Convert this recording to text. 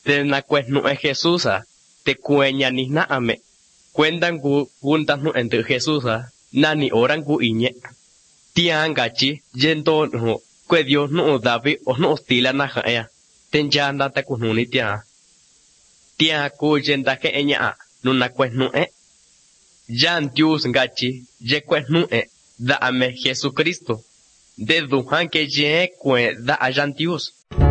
te nacuesnu Jesúsa, te cueña ni naame, cuentan guntas nu entre Jesúsa, nani oran ku iñe. Tian gachi, yendo no, que Dios no David o no hostila na jaea, ten ya anda te kununi tia. Tia ku yenda que eña, no nacuesnu Yan Dios gachi, ye cuesnu da ame Jesucristo. De duhan que ye da a Yan Dios.